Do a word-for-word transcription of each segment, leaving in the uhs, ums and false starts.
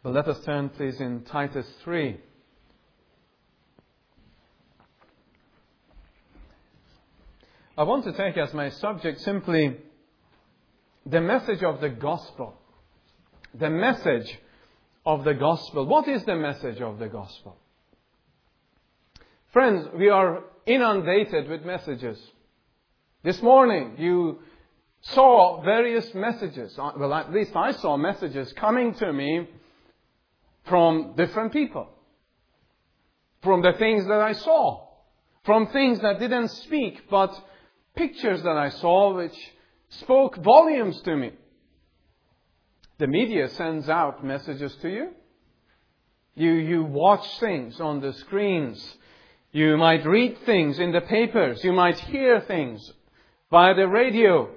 But let us turn, please, in Titus three. I want to take as my subject simply the message of the gospel. The message of the gospel. What is the message of the gospel? Friends, we are inundated with messages. This morning you saw various messages. Well, at least I saw messages coming to me from different people. From the things that I saw. From things that didn't speak, but pictures that I saw which spoke volumes to me. The media sends out messages to you. You, you watch things on the screens. You might read things in the papers. You might hear things by the radio.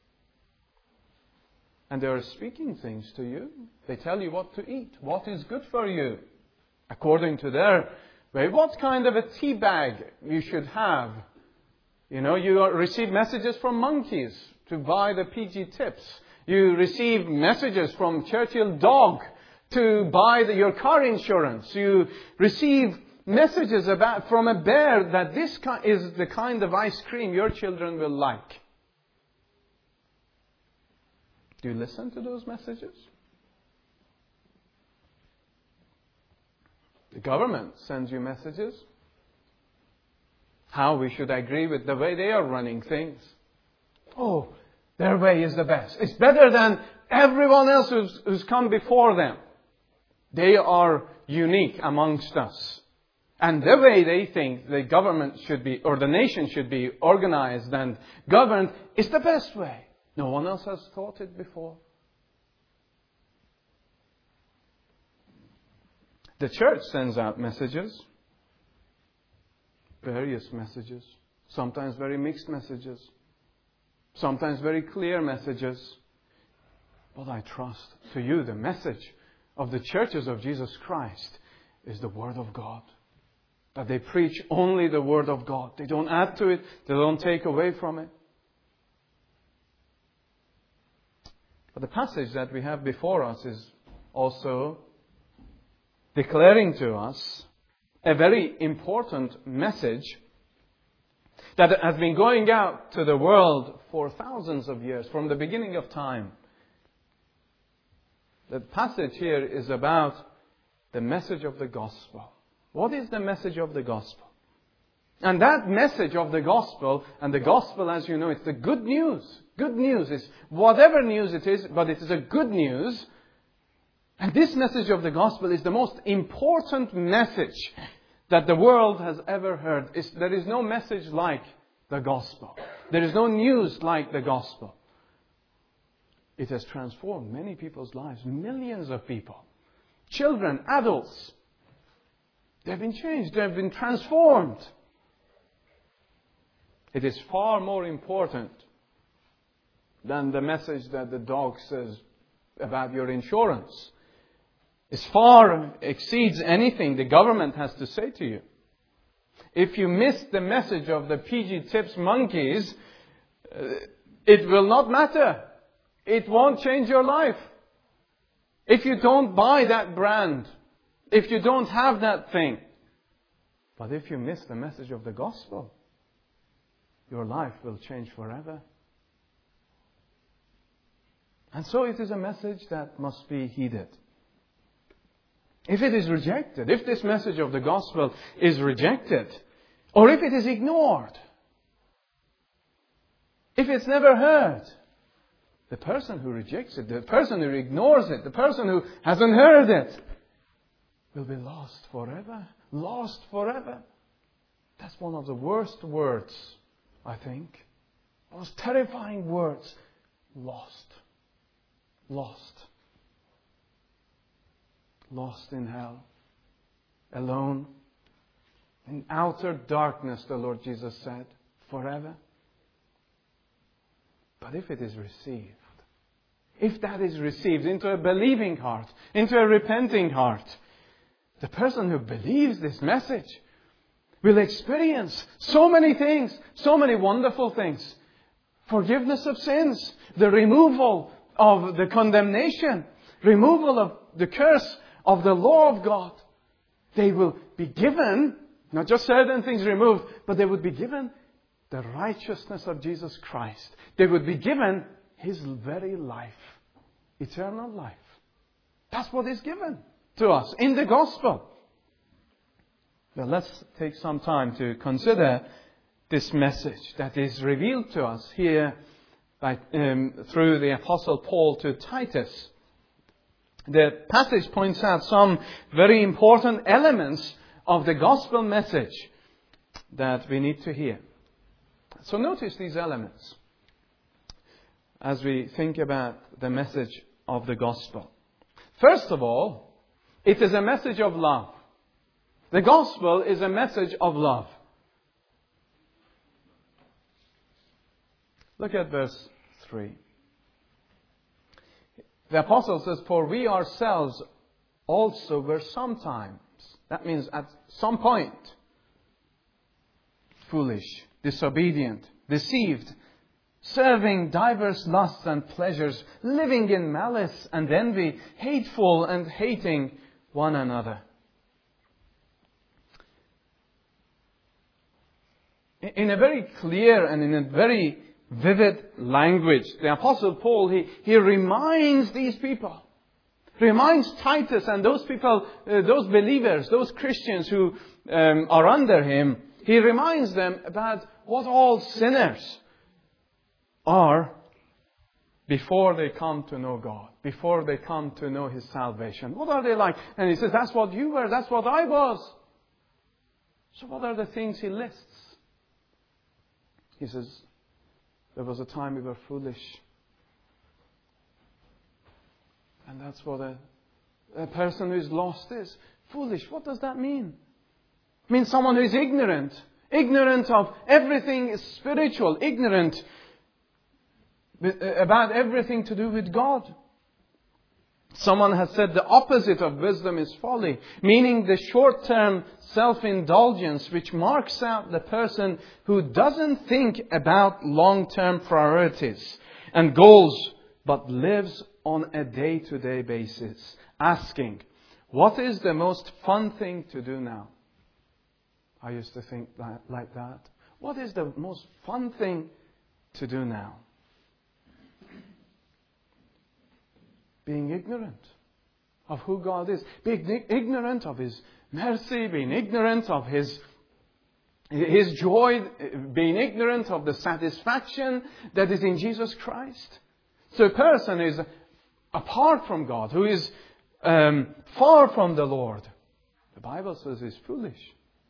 And they are speaking things to you. They tell you what to eat, what is good for you, according to their way. What kind of a tea bag you should have. You know, you receive messages from monkeys to buy the P G tips. You receive messages from Churchill Dog to buy the, your car insurance. You receive messages about from a bear that this is the kind of ice cream your children will like. Do you listen to those messages? The government sends you messages. How we should agree with the way they are running things. Oh, their way is the best. It's better than everyone else who's, who's come before them. They are unique amongst us. And the way they think the government should be, or the nation should be organized and governed, is the best way. No one else has thought it before. The church sends out messages. Various messages. Sometimes very mixed messages. Sometimes very clear messages. But I trust to you the message of the churches of Jesus Christ is the Word of God. That they preach only the Word of God. They don't add to it. They don't take away from it. But the passage that we have before us is also declaring to us a very important message that has been going out to the world for thousands of years, from the beginning of time. The passage here is about the message of the gospel. What is the message of the gospel? And that message of the gospel, and the gospel, as you know, it's the good news. Good news is whatever news it is, but it is a good news. And this message of the gospel is the most important message that the world has ever heard. It's, there is no message like the gospel. There is no news like the gospel. It has transformed many people's lives, millions of people. Children, adults. They've been changed. They've been transformed. It is far more important than the message that the dog says about your insurance. It far exceeds anything the government has to say to you. If you miss the message of the P G Tips monkeys, uh, it will not matter. It won't change your life. If you don't buy that brand, if you don't have that thing. But if you miss the message of the gospel, your life will change forever. And so it is a message that must be heeded. If it is rejected, if this message of the gospel is rejected, or if it is ignored, if it's never heard, the person who rejects it, the person who ignores it, the person who hasn't heard it, will be lost forever. Lost forever. That's one of the worst words, I think. Most terrifying words. Lost. Lost. Lost in hell. Alone. In outer darkness, the Lord Jesus said. Forever. But if it is received, if that is received into a believing heart, into a repenting heart, the person who believes this message will experience so many things, so many wonderful things. Forgiveness of sins, the removal of the condemnation, removal of the curse of the law of God. They will be given, not just certain things removed, but they would be given the righteousness of Jesus Christ. They would be given His very life, eternal life. That's what is given to us in the gospel. Well, let's take some time to consider this message that is revealed to us here by, um, through the Apostle Paul to Titus. The passage points out some very important elements of the gospel message that we need to hear. So notice these elements as we think about the message of the gospel. First of all, it is a message of love. The gospel is a message of love. Look at verse three. The apostle says, "For we ourselves also were sometimes," that means at some point, "foolish, disobedient, deceived, serving diverse lusts and pleasures, living in malice and envy, hateful and hating one another." In a very clear and in a very vivid language, the Apostle Paul, he, he reminds these people, reminds Titus and those people, uh, those believers, those Christians who um, are under him, he reminds them about what all sinners are before they come to know God, before they come to know His salvation. What are they like? And he says, that's what you were, that's what I was. So what are the things he lists? He says, there was a time we were foolish. And that's what a, a person who is lost is. Foolish, what does that mean? It means someone who is ignorant. Ignorant of everything spiritual. Ignorant about everything to do with God. Someone has said the opposite of wisdom is folly, meaning the short-term self-indulgence which marks out the person who doesn't think about long-term priorities and goals, but lives on a day-to-day basis, asking, what is the most fun thing to do now? I used to think that, like that. What is the most fun thing to do now? Being ignorant of who God is. Being ignorant of His mercy. Being ignorant of His, His joy. Being ignorant of the satisfaction that is in Jesus Christ. So a person is apart from God, who is um, far from the Lord. The Bible says is foolish.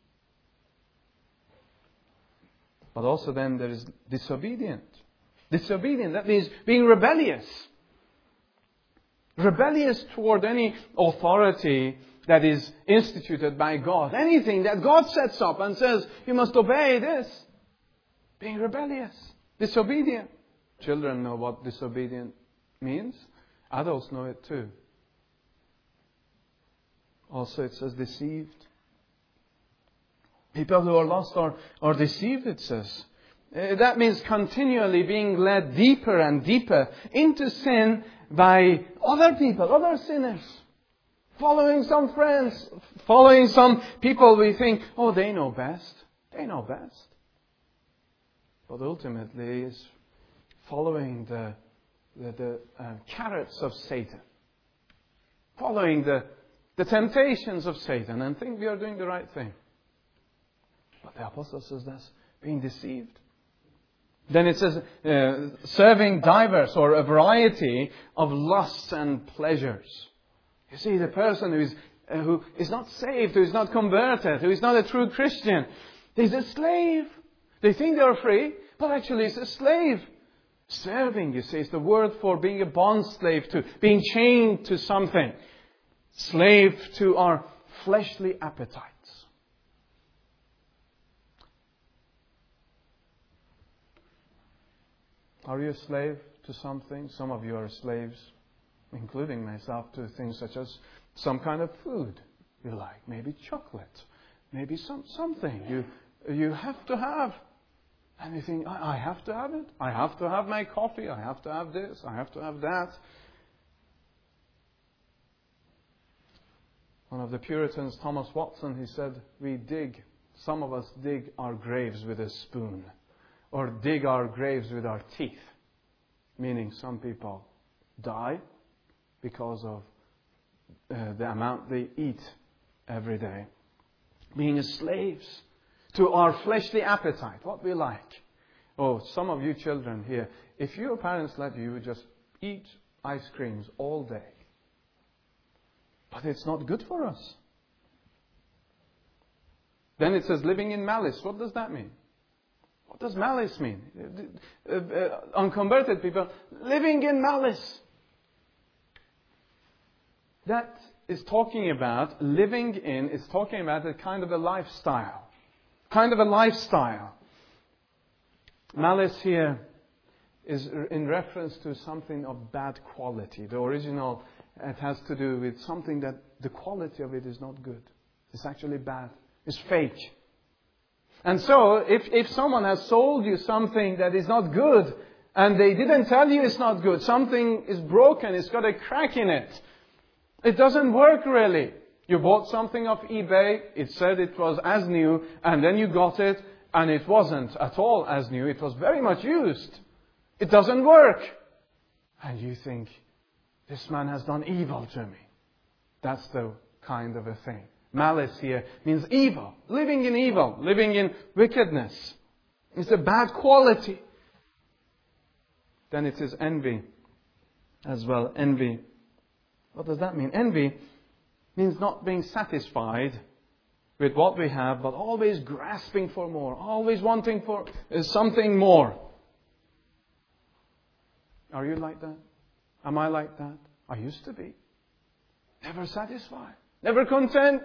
But also then there is disobedient. Disobedient, that means being rebellious. Rebellious toward any authority that is instituted by God. Anything that God sets up and says, you must obey this. Being rebellious. Disobedient. Children know what disobedient means. Adults know it too. Also it says deceived. People who are lost are, are deceived, it says. Uh, that means continually being led deeper and deeper into sin by other people, other sinners. Following some friends, following some people we think, oh, they know best. They know best. But ultimately is following the, the, the uh, carrots of Satan. Following the, the temptations of Satan and think we are doing the right thing. But the apostle says that's being deceived. Then it says, uh, serving diverse or a variety of lusts and pleasures. You see, the person who is, uh, who is not saved, who is not converted, who is not a true Christian, is a slave. They think they are free, but actually it's a slave. Serving, you see, is the word for being a bond slave to, being chained to something. Slave to our fleshly appetites. Are you a slave to something? Some of you are slaves, including myself, to things such as some kind of food you like. Maybe chocolate. Maybe some something you you have to have. And you think, I, I have to have it. I have to have my coffee. I have to have this. I have to have that. One of the Puritans, Thomas Watson, he said, we dig, some of us dig our graves with a spoon, or dig our graves with our teeth. Meaning some people die because of uh, the amount they eat every day. Being slaves to our fleshly appetite, what we like. Oh, some of you children here, if your parents let you, you would just eat ice creams all day. But it's not good for us. Then it says living in malice. What does that mean? What does malice mean? Uh, uh, unconverted people living in malice. That is talking about, living in, is talking about a kind of a lifestyle. Kind of a lifestyle. Malice here is in reference to something of bad quality. The original, it has to do with something that the quality of it is not good. It's actually bad. It's fake. And so, if, if someone has sold you something that is not good, and they didn't tell you it's not good, something is broken, it's got a crack in it, it doesn't work really. You bought something off eBay, it said it was as new, and then you got it, and it wasn't at all as new. It was very much used. It doesn't work. And you think, this man has done evil to me. That's the kind of a thing. Malice here means evil. Living in evil. Living in wickedness. It's a bad quality. Then it is envy as well. Envy. What does that mean? Envy means not being satisfied with what we have, but always grasping for more. Always wanting for something more. Are you like that? Am I like that? I used to be. Never satisfied. Never content.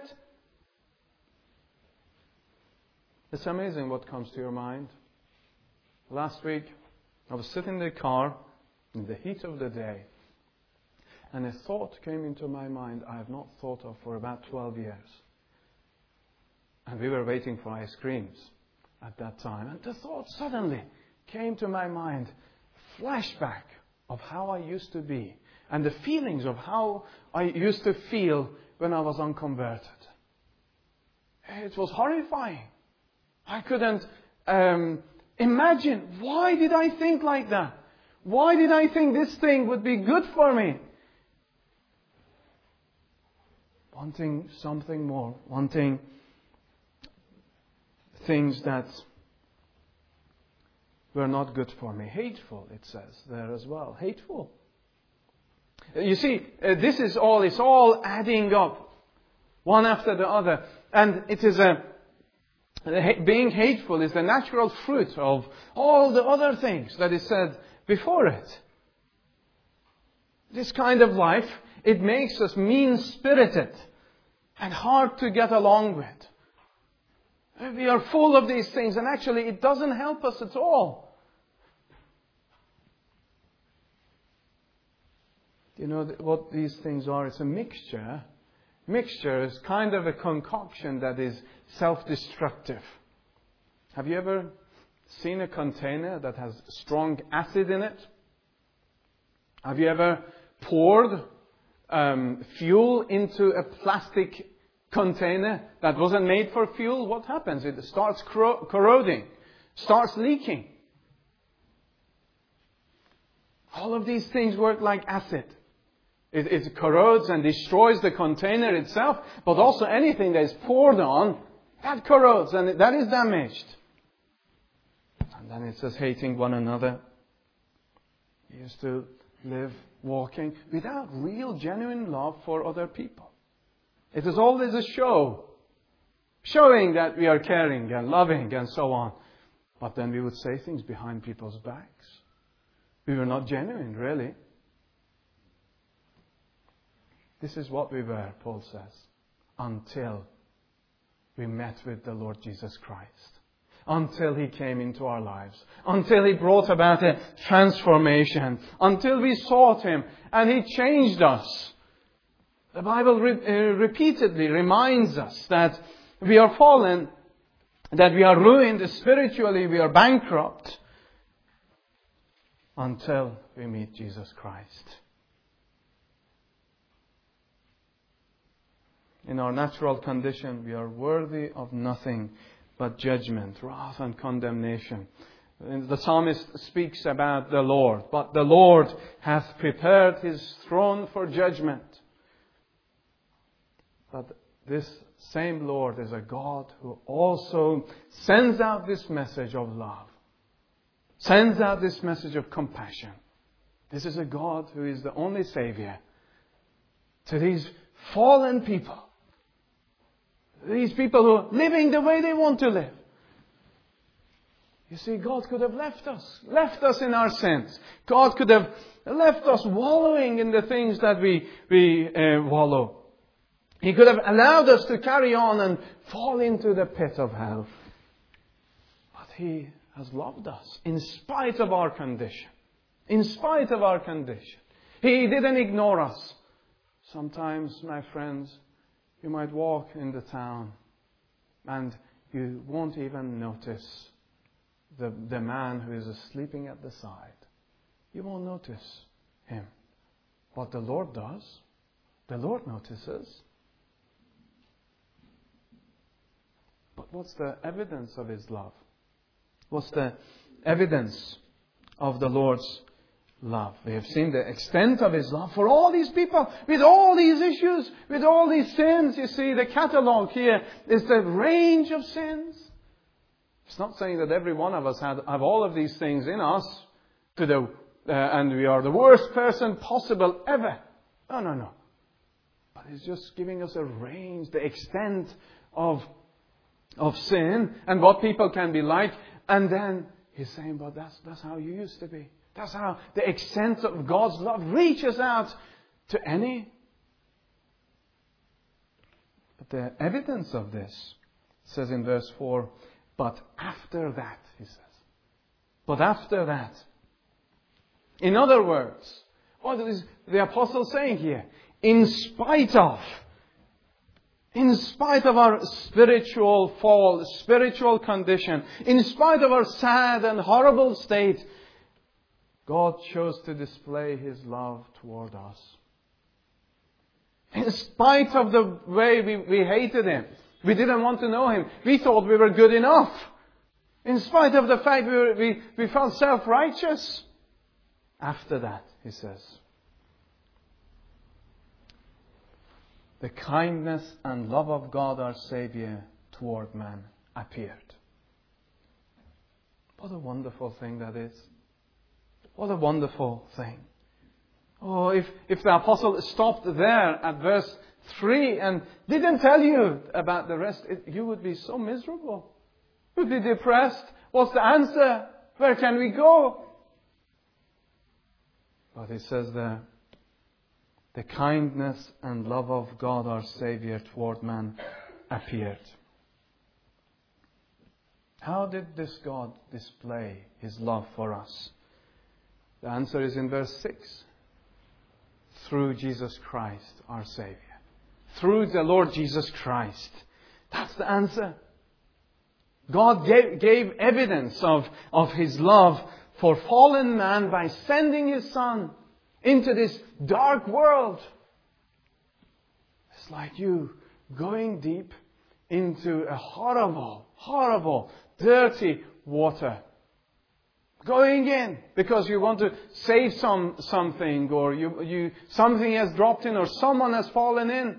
It's amazing what comes to your mind. Last week, I was sitting in the car in the heat of the day, and a thought came into my mind I have not thought of for about twelve years. And we were waiting for ice creams at that time. And the thought suddenly came to my mind, flashback of how I used to be. And the feelings of how I used to feel when I was unconverted. It was horrifying. I couldn't um, imagine, why did I think like that? Why did I think this thing would be good for me? Wanting something more. Wanting things that were not good for me. Hateful, it says there as well. Hateful. You see, uh, this is all, it's all adding up. One after the other. And it is a, being hateful is the natural fruit of all the other things that is said before it. This kind of life, it makes us mean-spirited and hard to get along with. We are full of these things, and actually it doesn't help us at all. You know what these things are? It's a mixture. Mixture is kind of a concoction that is self-destructive. Have you ever seen a container that has strong acid in it? Have you ever poured um, fuel into a plastic container that wasn't made for fuel? What happens? It starts corro- corroding, starts leaking. All of these things work like acid. It, it corrodes and destroys the container itself, but also anything that is poured on, that corrodes and that is damaged. And then it says hating one another. You used to live walking without real, genuine love for other people. It is always a show, showing that we are caring and loving and so on. But then we would say things behind people's backs. We were not genuine, really. This is what we were, Paul says, until we met with the Lord Jesus Christ. Until He came into our lives. Until He brought about a transformation. Until we sought Him and He changed us. The Bible re- uh, repeatedly reminds us that we are fallen, that we are ruined spiritually, we are bankrupt, until we meet Jesus Christ. In our natural condition, we are worthy of nothing but judgment, wrath and condemnation. And the psalmist speaks about the Lord. But the Lord hath prepared His throne for judgment. But this same Lord is a God who also sends out this message of love. Sends out this message of compassion. This is a God who is the only Savior to these fallen people. These people who are living the way they want to live. You see, God could have left us. Left us in our sins. God could have left us wallowing in the things that we, we uh, wallow. He could have allowed us to carry on and fall into the pit of hell. But He has loved us in spite of our condition. In spite of our condition. He didn't ignore us. Sometimes, my friends, you might walk in the town and you won't even notice the, the man who is sleeping at the side. You won't notice him. But the Lord does. The Lord notices. But what's the evidence of His love? What's the evidence of the Lord's love? We have seen the extent of His love for all these people, with all these issues, with all these sins. You see, the catalogue here is the range of sins. It's not saying that every one of us have, have all of these things in us, to the uh, and we are the worst person possible ever. No, no, no. But it's just giving us a range, the extent of of sin and what people can be like. And then He's saying, but that's that's how you used to be. That's how the extent of God's love reaches out to any. But the evidence of this says in verse four, but after that, he says. But after that. In other words, what is the apostle saying here? In spite of, in spite of our spiritual fall, spiritual condition, in spite of our sad and horrible state, God chose to display His love toward us. In spite of the way we, we hated Him, we didn't want to know Him, we thought we were good enough. In spite of the fact we, were, we, we felt self-righteous. After that, he says, the kindness and love of God our Saviour toward man appeared. What a wonderful thing that is. What a wonderful thing. Oh, if, if the apostle stopped there at verse three and didn't tell you about the rest, it, you would be so miserable. You would be depressed. What's the answer? Where can we go? But he says there, the kindness and love of God our Saviour toward man appeared. How did this God display His love for us? The answer is in verse six. Through Jesus Christ, our Saviour. Through the Lord Jesus Christ. That's the answer. God gave, gave evidence of, of His love for fallen man by sending His Son into this dark world. It's like you going deep into a horrible, horrible, dirty water. Going in because you want to save some something, or you you something has dropped in, or someone has fallen in.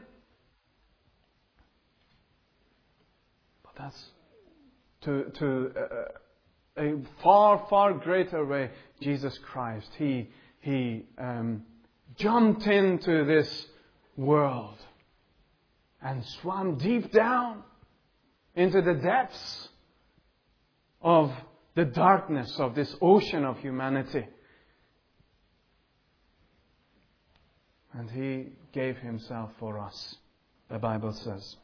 But that's to to a, a far far greater way. Jesus Christ, He He um, jumped into this world and swam deep down into the depths of the darkness of this ocean of humanity. And He gave Himself for us, the Bible says.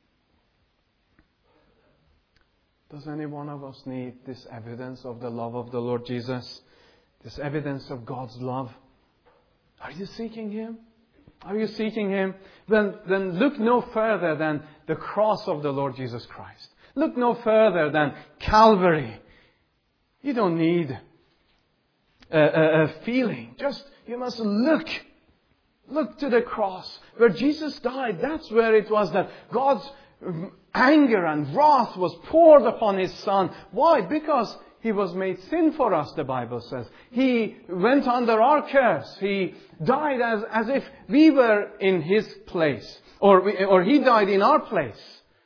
Does any one of us need this evidence of the love of the Lord Jesus? This evidence of God's love? Are you seeking Him? Are you seeking Him? Then, then look no further than the cross of the Lord Jesus Christ. Look no further than Calvary. You don't need a, a, a feeling. Just, you must look Look to the cross. Where Jesus died, that's where it was that God's anger and wrath was poured upon His Son. Why? Because He was made sin for us, the Bible says. He went under our curse. He died as, as if we were in His place. Or, we, or He died in our place.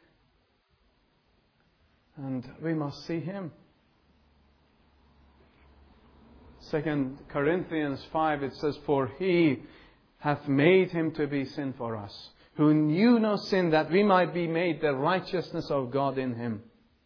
And we must see Him. Second Corinthians five, it says, "For He hath made Him to be sin for us, who knew no sin, that we might be made the righteousness of God in Him."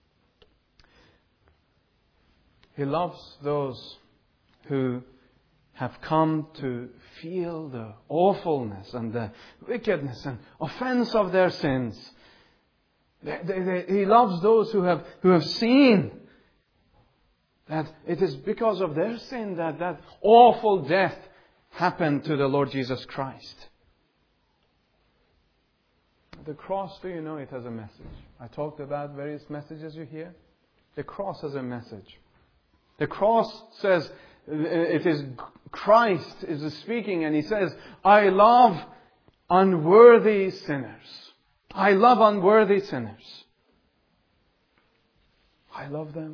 He loves those who have come to feel the awfulness and the wickedness and offense of their sins. They, they, they, he loves those who have, who have seen that it is because of their sin that that awful death happened to the Lord Jesus Christ. The cross, do you know it has a message? I talked about various messages you hear. The cross has a message. The cross says, it is Christ is speaking, and He says, "I love unworthy sinners. I love unworthy sinners. I love them."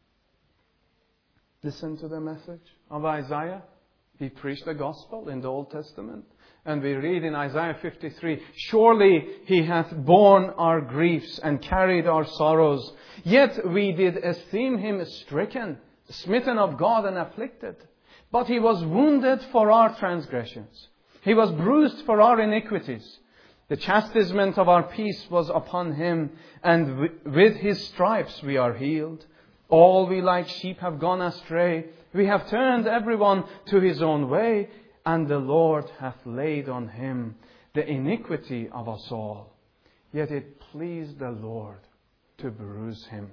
Listen to the message of Isaiah. He preached the gospel in the Old Testament. And we read in Isaiah fifty-three, "Surely He hath borne our griefs and carried our sorrows. Yet we did esteem Him stricken, smitten of God and afflicted. But He was wounded for our transgressions. He was bruised for our iniquities. The chastisement of our peace was upon Him, and with His stripes we are healed. All we like sheep have gone astray. We have turned everyone to his own way, and the Lord hath laid on Him the iniquity of us all. Yet it pleased the Lord to bruise Him."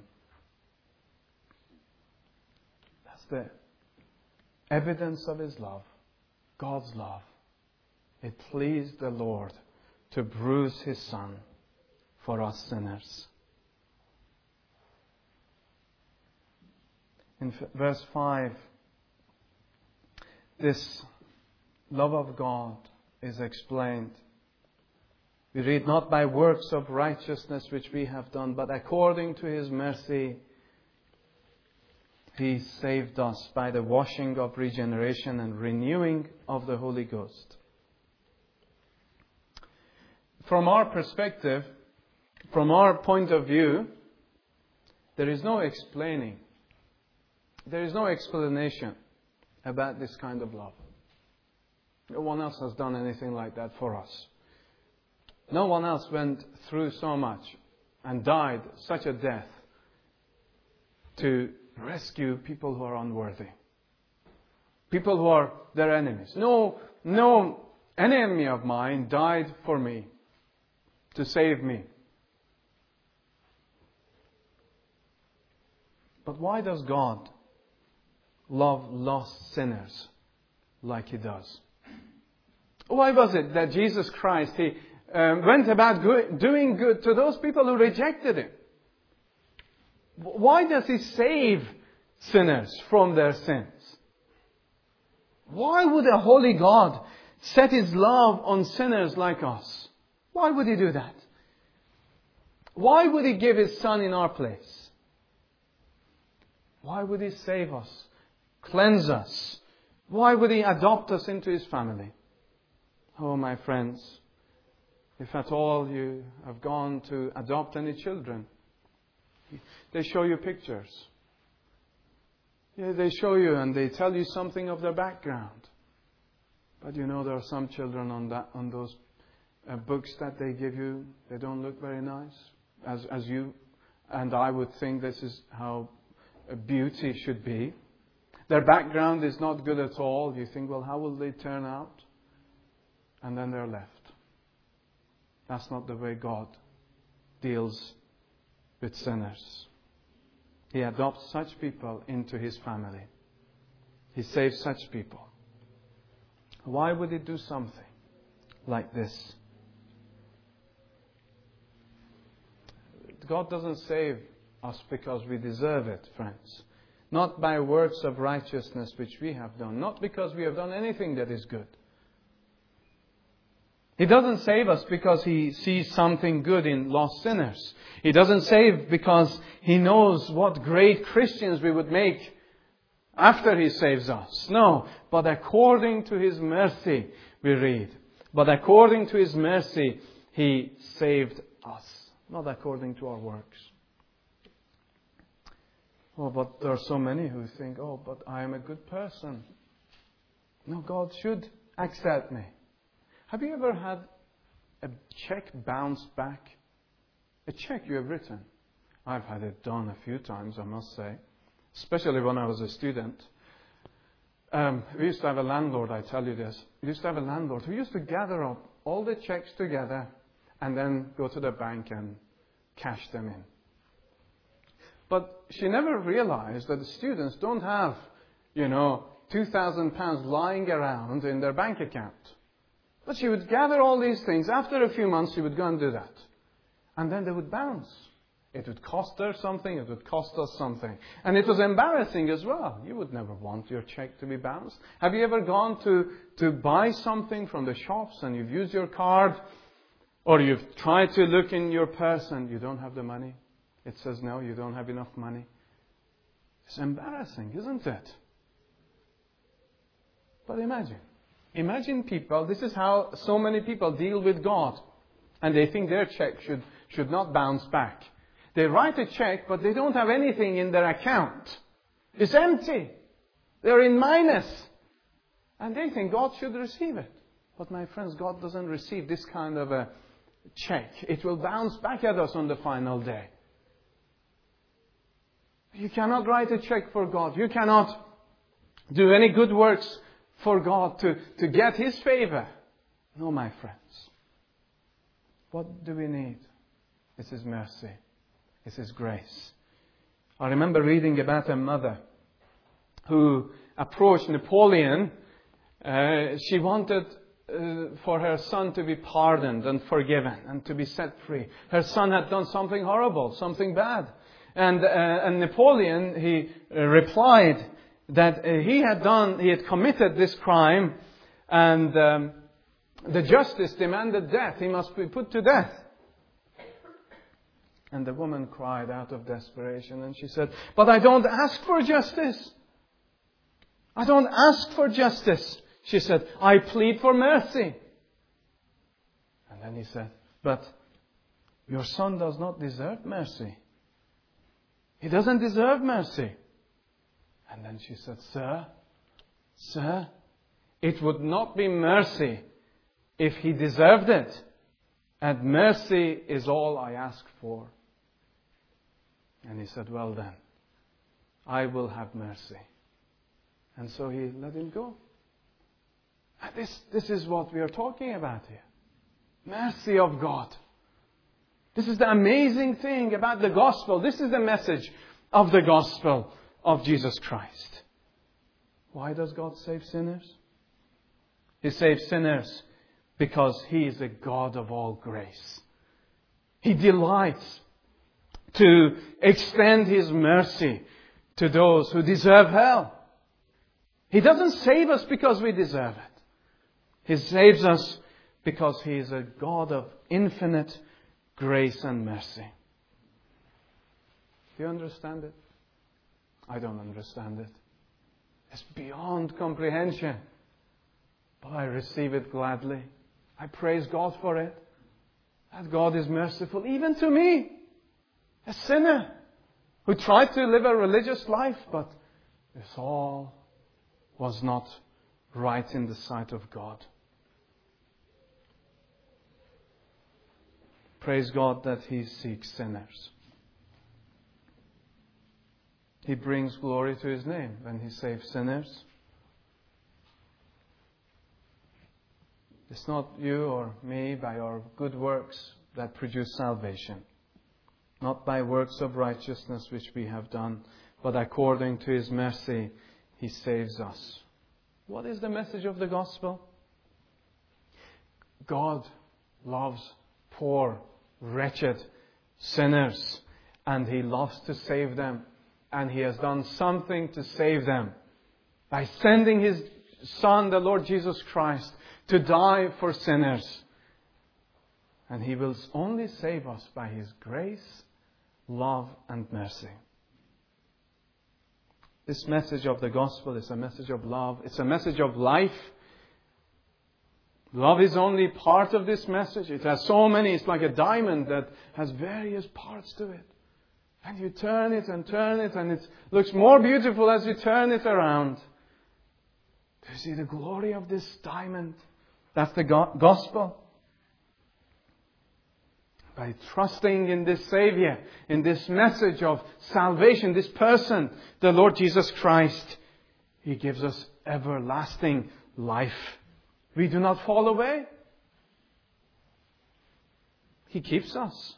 That's the evidence of His love, God's love. It pleased the Lord to bruise His Son for us sinners. In verse five, this love of God is explained. We read, "Not by works of righteousness which we have done, but according to His mercy, He saved us by the washing of regeneration and renewing of the Holy Ghost." From our perspective, from our point of view, there is no explaining. There is no explanation about this kind of love. No one else has done anything like that for us. No one else went through so much and died such a death to rescue people who are unworthy. People who are their enemies. No, no enemy of mine died for me to save me. But why does God love lost sinners like He does? Why was it that Jesus Christ, He um, went about good, doing good to those people who rejected Him? Why does He save sinners from their sins? Why would a holy God set His love on sinners like us? Why would He do that? Why would He give His Son in our place? Why would He save us? Cleanse us? Why would He adopt us into His family? Oh, my friends, if at all you have gone to adopt any children, they show you pictures. Yeah, they show you and they tell you something of their background. But you know, there are some children on that on those uh, books that they give you. They don't look very nice, as as you and I would think this is how beauty should be. Their background is not good at all. You think, well, how will they turn out? And then they're left. That's not the way God deals with sinners. He adopts such people into His family. He saves such people. Why would He do something like this? God doesn't save us because we deserve it, friends. Not by works of righteousness which we have done. Not because we have done anything that is good. He doesn't save us because He sees something good in lost sinners. He doesn't save because He knows what great Christians we would make after He saves us. No, but according to His mercy, we read. But according to His mercy, He saved us. Not according to our works. Oh, but there are so many who think, oh, but I am a good person. No, God should accept me. Have you ever had a check bounce back? A check you have written. I've had it done a few times, I must say. Especially when I was a student. Um, we used to have a landlord, I tell you this. We used to have a landlord who used to gather up all the checks together and then go to the bank and cash them in. But she never realized that the students don't have, you know, two thousand pounds lying around in their bank account. But she would gather all these things. After a few months, she would go and do that. And then they would bounce. It would cost her something. It would cost us something. And it was embarrassing as well. You would never want your check to be bounced. Have you ever gone to, to buy something from the shops and you've used your card? Or you've tried to look in your purse and you don't have the money? It says, no, you don't have enough money. It's embarrassing, isn't it? But imagine. Imagine people, this is how so many people deal with God. And they think their check should, should not bounce back. They write a check, but they don't have anything in their account. It's empty. They're in minus. And they think God should receive it. But my friends, God doesn't receive this kind of a check. It will bounce back at us on the final day. You cannot write a check for God. You cannot do any good works for God to, to get His favor. No, my friends. What do we need? It's His mercy. It's His grace. I remember reading about a mother who approached Napoleon. Uh, she wanted uh, for her son to be pardoned and forgiven and to be set free. Her son had done something horrible, something bad. And, uh, and Napoleon, he uh, replied that uh, he had done, he had committed this crime and um, the justice demanded death. He must be put to death. And the woman cried out of desperation and she said, but I don't ask for justice. I don't ask for justice. She said, I plead for mercy. And then he said, but your son does not deserve mercy. He doesn't deserve mercy. And then she said, Sir, Sir, it would not be mercy if he deserved it. And mercy is all I ask for. And he said, well then, I will have mercy. And so he let him go. And this, this is what we are talking about here. Mercy of God. This is the amazing thing about the gospel. This is the message of the gospel of Jesus Christ. Why does God save sinners? He saves sinners because He is a God of all grace. He delights to extend His mercy to those who deserve hell. He doesn't save us because we deserve it. He saves us because He is a God of infinite grace and mercy. Do you understand it? I don't understand it. It's beyond comprehension. But I receive it gladly. I praise God for it. That God is merciful even to me, a sinner who tried to live a religious life, but this all was not right in the sight of God. Praise God that He seeks sinners. He brings glory to His name when He saves sinners. It's not you or me by our good works that produce salvation. Not by works of righteousness which we have done, but according to His mercy, He saves us. What is the message of the gospel? God loves poor, wretched sinners, and He loves to save them. And He has done something to save them by sending His Son, the Lord Jesus Christ, to die for sinners. And He will only save us by His grace, love and mercy. This message of the gospel is a message of love. It's a message of life. Love is only part of this message. It has so many. It's like a diamond that has various parts to it. And you turn it and turn it, and it looks more beautiful as you turn it around. Do you see the glory of this diamond? That's the go- gospel. By trusting in this Savior, in this message of salvation, this person, the Lord Jesus Christ, He gives us everlasting life. We do not fall away. He keeps us.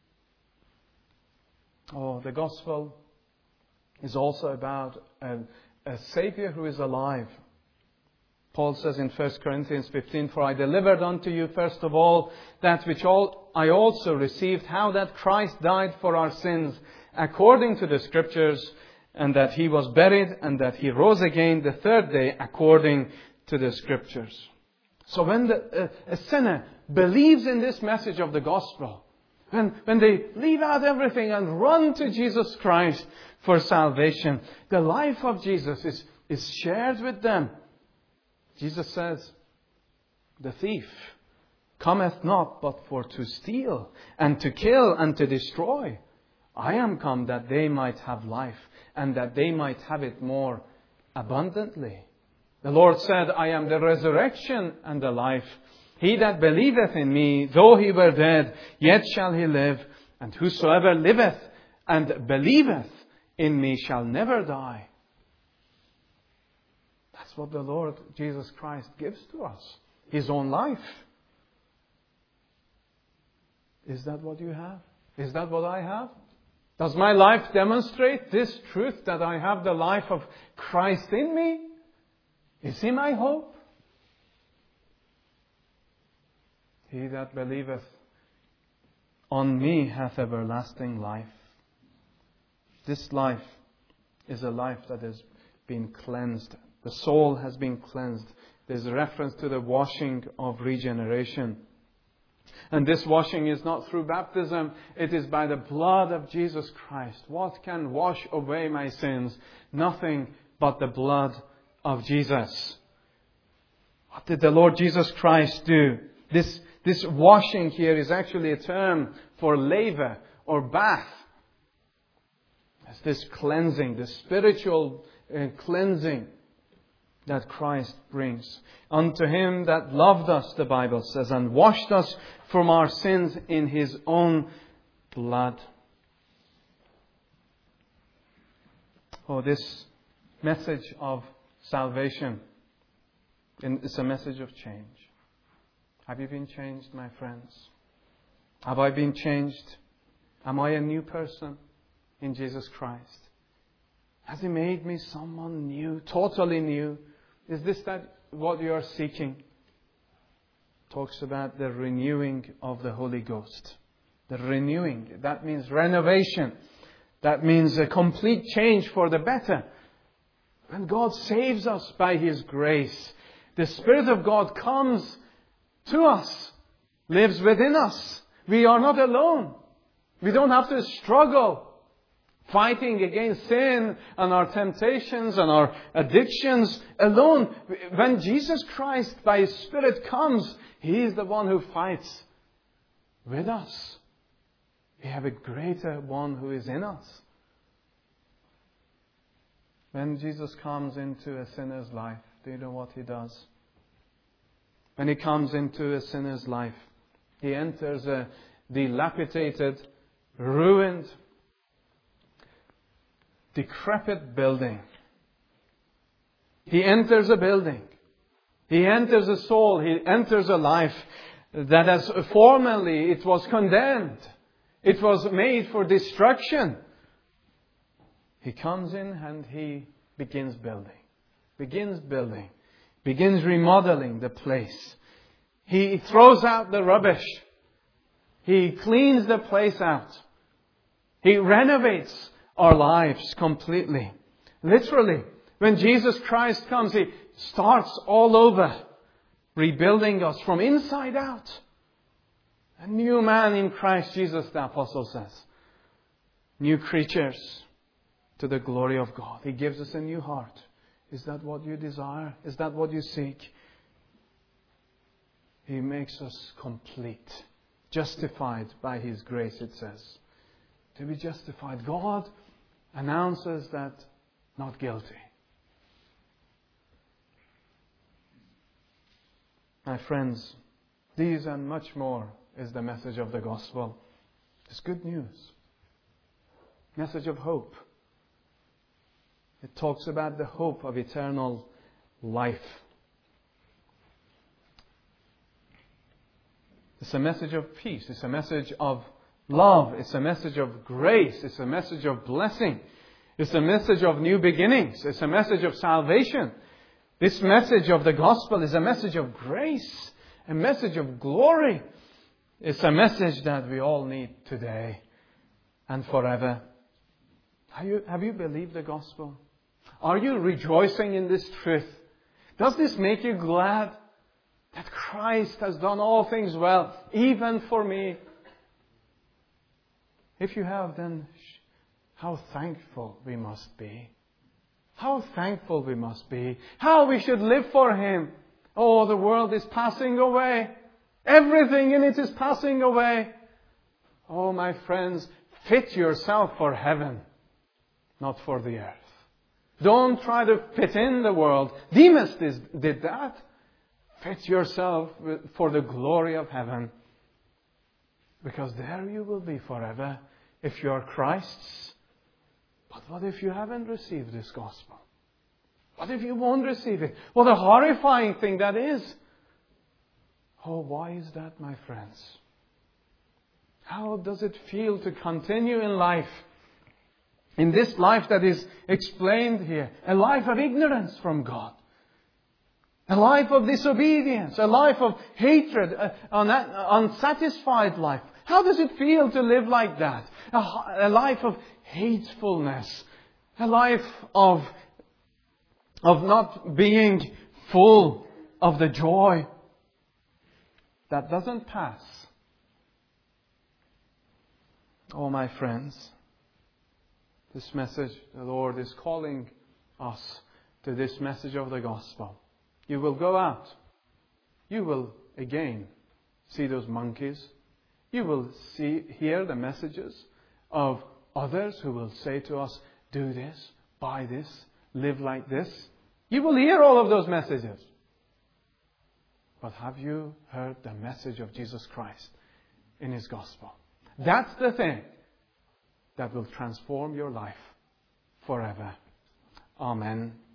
Oh, the gospel is also about a, a Savior who is alive. Paul says in First Corinthians fifteen, "For I delivered unto you first of all that which all I also received, how that Christ died for our sins according to the Scriptures, and that He was buried, and that He rose again the third day according to the Scriptures." So when the, a, a sinner believes in this message of the gospel, when, when they leave out everything and run to Jesus Christ for salvation, the life of Jesus is, is shared with them. Jesus says, "The thief cometh not but for to steal and to kill and to destroy. I am come that they might have life, and that they might have it more abundantly." The Lord said, "I am the resurrection and the life. He that believeth in me, though he were dead, yet shall he live. And whosoever liveth and believeth in me shall never die." That's what the Lord Jesus Christ gives to us. His own life. Is that what you have? Is that what I have? Does my life demonstrate this truth, that I have the life of Christ in me? Is He my hope? "He that believeth on me hath everlasting life." This life is a life that has been cleansed. The soul has been cleansed. There's a reference to the washing of regeneration. And this washing is not through baptism. It is by the blood of Jesus Christ. What can wash away my sins? Nothing but the blood of Jesus. What did the Lord Jesus Christ do? This, this washing here is actually a term for laver or bath. It's this cleansing, the spiritual uh, cleansing that Christ brings. "Unto Him that loved us," the Bible says, "and washed us from our sins in His own blood." Oh, this message of salvation is a message of change. Have you been changed, my friends? Have I been changed? Am I a new person in Jesus Christ? Has He made me someone new, totally new? Is this that what you are seeking? Talks about the renewing of the Holy Ghost. The renewing, that means renovation. That means a complete change for the better. When God saves us by His grace, the Spirit of God comes to us, lives within us. We are not alone. We don't have to struggle fighting against sin and our temptations and our addictions alone. When Jesus Christ by His Spirit comes, He is the one who fights with us. We have a greater one who is in us. When Jesus comes into a sinner's life, do you know what He does? When He comes into a sinner's life, He enters a dilapidated, ruined, decrepit building. He enters a building. He enters a soul. He enters a life that as formerly it was condemned. It was made for destruction. He comes in and He begins building. Begins building. Begins remodeling the place. He throws out the rubbish. He cleans the place out. He renovates our lives completely. Literally, when Jesus Christ comes, He starts all over, rebuilding us from inside out. A new man in Christ Jesus, the apostle says. New creatures to the glory of God. He gives us a new heart. Is that what you desire? Is that what you seek? He makes us complete. Justified by His grace, it says. To be justified. God announces that not guilty. My friends, these and much more is the message of the gospel. It's good news. Message of hope. It talks about the hope of eternal life. It's a message of peace. It's a message of love. It's a message of grace. It's a message of blessing. It's a message of new beginnings. It's a message of salvation. This message of the gospel is a message of grace. A message of glory. It's a message that we all need today and forever. Have you, have you believed the gospel? Are you rejoicing in this truth? Does this make you glad that Christ has done all things well, even for me? If you have, then how thankful we must be. How thankful we must be. How we should live for Him. Oh, the world is passing away. Everything in it is passing away. Oh, my friends, fit yourself for heaven, not for the earth. Don't try to fit in the world. Demas did that. Fit yourself for the glory of heaven. Because there you will be forever if you are Christ's. But what if you haven't received this gospel? What if you won't receive it? What a horrifying thing that is. Oh, why is that, my friends? How does it feel to continue in life? In this life that is explained here. A life of ignorance from God. A life of disobedience. A life of hatred. An unsatisfied life. How does it feel to live like that? A, a life of hatefulness. A life of, of not being full of the joy that doesn't pass. Oh, my friends, this message, the Lord is calling us to this message of the gospel. You will go out. You will again see those monkeys. You will see, hear the messages of others who will say to us, do this, buy this, live like this. You will hear all of those messages. But have you heard the message of Jesus Christ in His gospel? That's the thing that will transform your life forever. Amen.